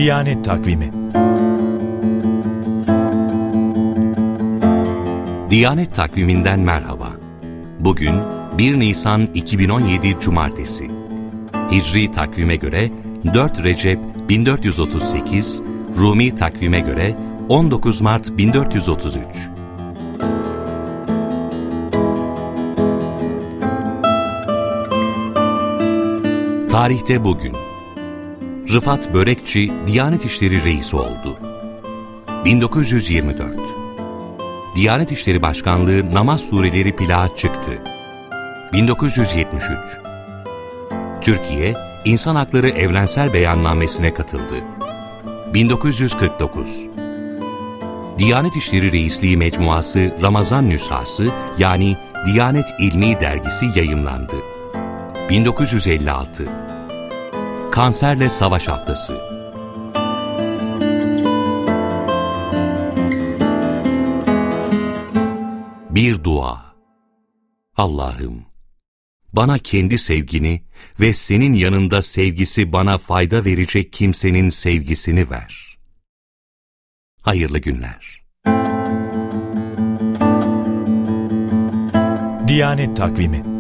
Diyanet Takvimi. Diyanet Takviminden merhaba. Bugün 1 Nisan 2017 Cumartesi. Hicri takvime göre 4 Recep 1438, Rumi takvime göre 19 Mart 1433. Tarihte bugün Rıfat Börekçi Diyanet İşleri Reisi oldu. 1924 Diyanet İşleri Başkanlığı namaz sureleri plağı çıktı. 1973 Türkiye, İnsan Hakları Evrensel Beyannamesi'ne katıldı. 1949 Diyanet İşleri Reisliği Mecmuası Ramazan Nüshası yani Diyanet İlmi Dergisi yayımlandı. 1956 Kanserle Savaş Haftası. Bir dua. Allah'ım, bana kendi sevgini ve senin yanında sevgisi bana fayda verecek kimsenin sevgisini ver. Hayırlı günler. Diyanet Takvimi.